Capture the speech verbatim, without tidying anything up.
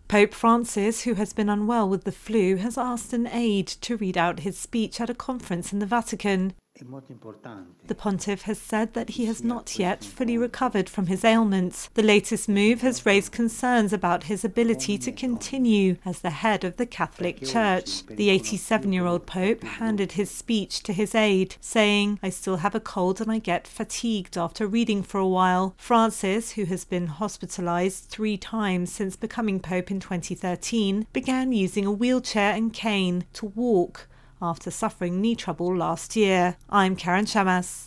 Pope Francis, who has been unwell with the flu, has asked an aide to read out his speech at a conference in the Vatican. The pontiff has said that he has not yet fully recovered from his ailments. The latest move has raised concerns about his ability to continue as the head of the Catholic Church. The eighty-seven-year-old Pope handed his speech to his aide, saying, "I still have a cold and I get fatigued after reading for a while." Francis, who has been hospitalized three times since becoming Pope in twenty thirteen, began using a wheelchair and cane to walk after suffering knee trouble last year. I'm Karen Chamas.